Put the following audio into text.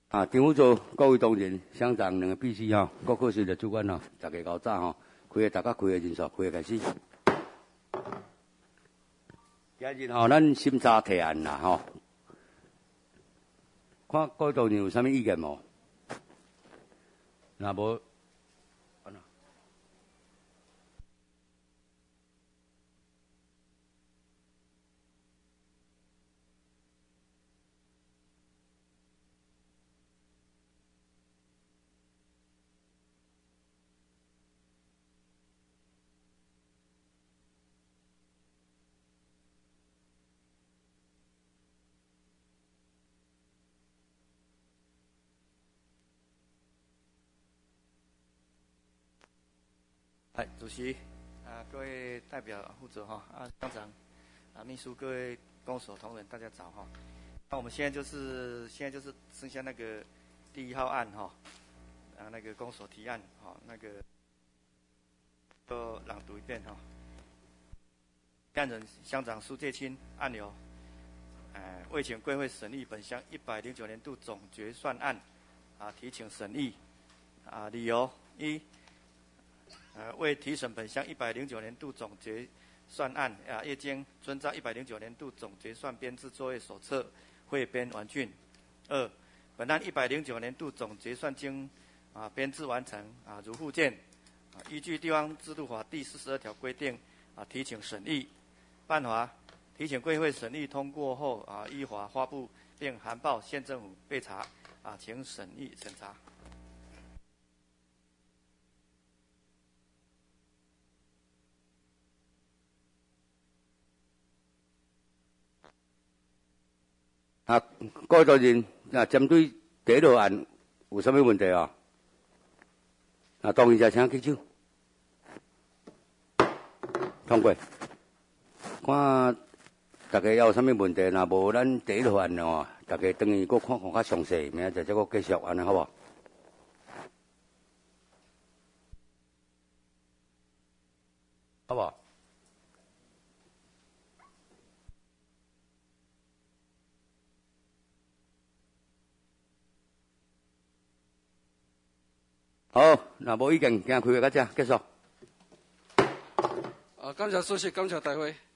啊，张副座、各位同仁、乡长两个秘书吼，各科室的主管吼，大家较早吼，大家开的人数，开开始。今日吼，咱审查提案啦吼，看各位同仁有啥物意见无？若无，安怎？ 主席各位代表负责乡长秘书各位公所同仁，大家早那我们现在就是剩下那个第1号案那个公所提案那个就朗读一遍案人乡长苏介清案由未请贵会审议本乡109年度总决算案提请审议理由一。为提审本乡109年度总决算案业经遵照109年度总决算编制作业手册汇编完竣。2. 本案109年度总决算经编制完成如附件依据地方制度法第42条规定提请审议。办法提请贵会审议通过后依法发布并函报县政府备查请审议审查。 各位同仁针对第1号案有啥物问题同意者请举手。通过。看大家有啥物问题，若无咱第1号案大家等于搁看较详细，明仔再搁继续安尼好无？好无？好，若无意见，今开会到这结束。 感谢主席，感谢大会。